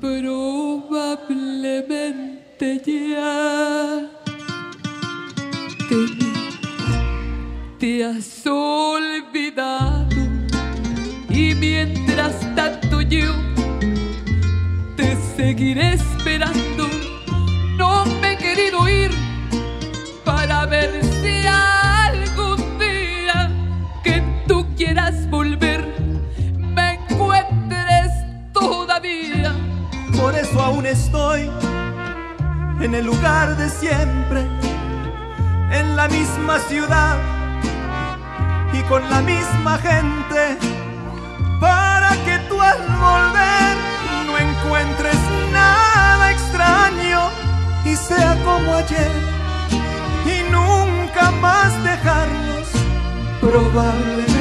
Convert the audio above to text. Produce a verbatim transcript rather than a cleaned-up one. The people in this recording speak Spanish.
Probablemente ya te, te has olvidado, y mientras tanto yo te seguiré esperando. No me he querido ir para ver si algún día que tú quieras volver me encuentres todavía. Por eso aún estoy en el lugar de siempre, en la misma ciudad y con la misma gente, para que tú al volver no encuentres nada extraño y sea como ayer y nunca más dejarnos. Probablemente